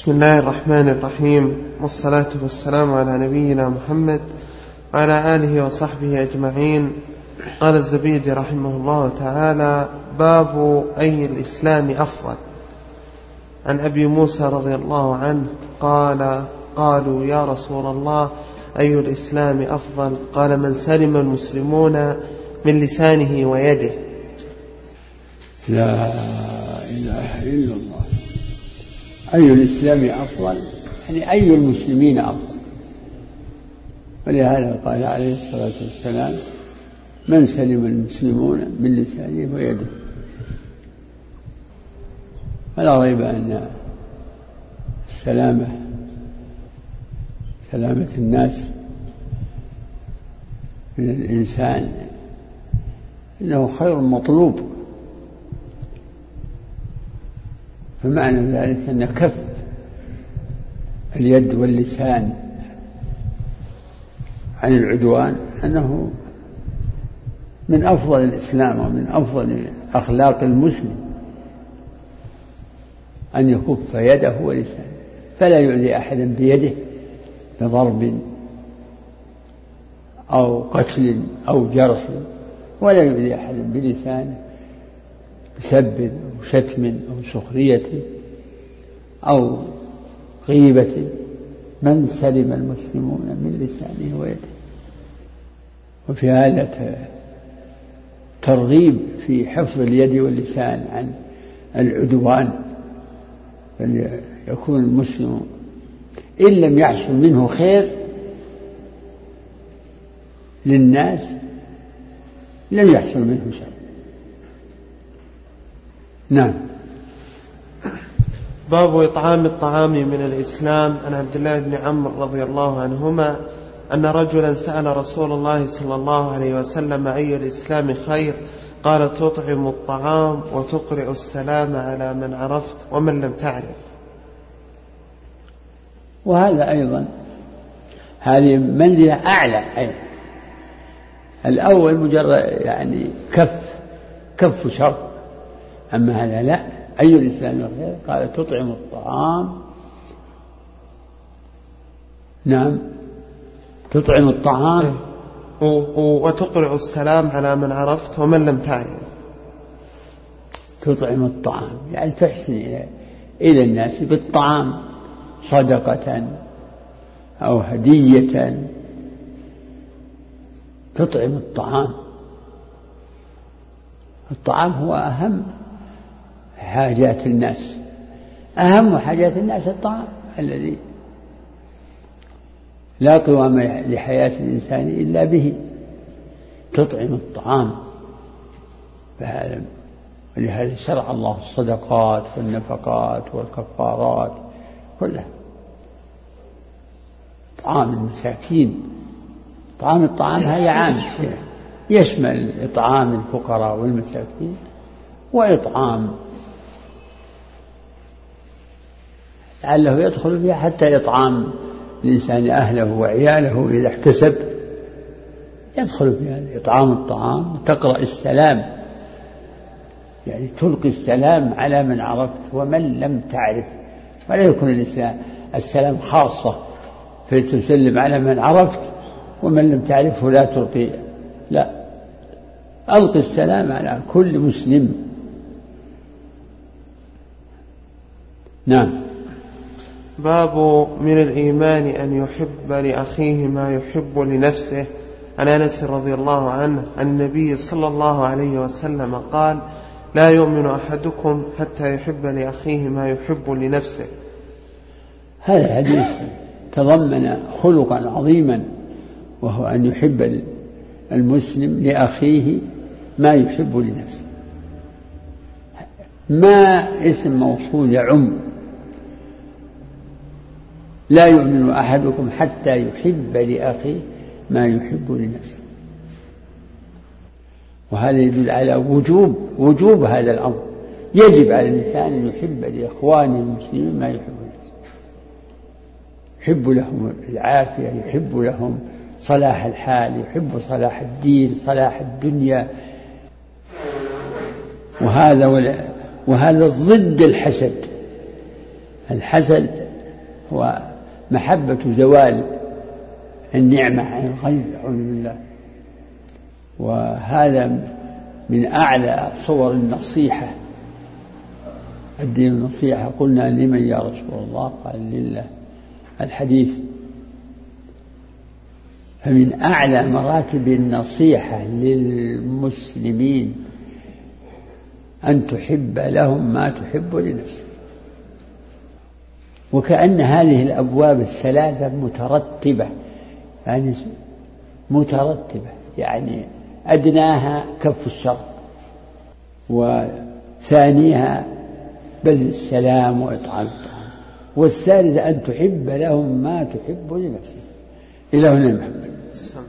بسم الله الرحمن الرحيم، والصلاة والسلام على نبينا محمد وعلى آله وصحبه أجمعين. قال الزبيدي رحمه الله تعالى: باب أي الإسلام أفضل. عن أبي موسى رضي الله عنه قال: قالوا يا رسول الله أي الإسلام أفضل؟ قال: من سلم المسلمون من لسانه ويده. لا إله إلا الله. أي الإسلام أفضل يعني أي المسلمين أفضل، ولهذا قال عليه الصلاة والسلام: من سلم المسلمون من لسانه ويده. فلا ريب أن سلامة الناس من الإنسان إنه خير مطلوب، فمعنى ذلك أن كف اليد واللسان عن العدوان أنه من أفضل الإسلام ومن أفضل أخلاق المسلم، أن يكف يده ولسانه، فلا يؤذي أحدا بيده بضرب أو قتل أو جرح، ولا يؤذي أحدا بلسانه بسب أو شتم أو سخرية أو غيبة. من سلم المسلمون من لسانه ويده. وفي هذا ترغيب في حفظ اليد واللسان عن العدوان، فليكون المسلم إن لم يحصل منه خير للناس لن يحصل منه شر. نعم. باب إطعام الطعام من الإسلام. عن عبد الله بن عمرو رضي الله عنهما أن رجلا سأل رسول الله صلى الله عليه وسلم: أي الإسلام خير؟ قال: تطعم الطعام وتقرئ السلام على من عرفت ومن لم تعرف. وهذا أيضا هذه منزلة أعلى أيضا. الأول مجرد يعني كف شر، أما هذا لا. أي الإسلام خير؟ قال: تطعم الطعام. نعم، تطعم الطعام وتقرئ السلام على من عرفت ومن لم تعرف. تطعم الطعام يعني تحسن إلى الناس بالطعام، صدقة أو هدية. تطعم الطعام. الطعام هو أهم حاجات الناس، أهم حاجات الناس الطعام الذي لا قوام لحياة الإنسان إلا به. تطعم الطعام. ولهذا شرع الله الصدقات والنفقات والكفارات كلها. طعام المساكين، الطعام هذا عام يشمل إطعام الفقراء والمساكين، وإطعام لعله يدخل فيها حتى إطعام الإنسان أهله وعياله إذا احتسب، يدخل فيها إطعام الطعام. تقرأ السلام يعني تلقي السلام على من عرفت ومن لم تعرف، ولا يكون السلام خاصة فتسلم على من عرفت ومن لم تعرفه لا تلقي، لا، ألقي السلام على كل مسلم. نعم. باب من الإيمان أن يحب لأخيه ما يحب لنفسه. عن أنس رضي الله عنه أن النبي صلى الله عليه وسلم قال: لا يؤمن أحدكم حتى يحب لأخيه ما يحب لنفسه. هذا الحديث تضمن خلقا عظيما، وهو أن يحب المسلم لأخيه ما يحب لنفسه. ما اسم موصول يعم. لا يؤمن أحدكم حتى يحب لأخيه ما يحب لنفسه. وهذا يدل على وجوب هذا الأمر. يجب على الإنسان أن يحب لإخوانه المسلمين ما يحب لنفسه، يحب لهم العافية، يحب لهم صلاح الحال، يحب صلاح الدين، صلاح الدنيا. وهذا ضد الحسد. الحسد هو محبة زوال النعمة عن الغير، أعوذ بالله. وهذا من أعلى صور النصيحة. الدين النصيحة. قلنا لمن يا رسول الله؟ قال لله. الحديث. فمن أعلى مراتب النصيحة للمسلمين أن تحب لهم ما تحب لنفسك. وكأن هذه الأبواب الثلاثة مترتبة، يعني أدناها كف الشر، وثانيها بذل السلام وإطعام الطعام، والثالثة أن تحب لهم ما تحب لنفسك. إلى هنا محمد.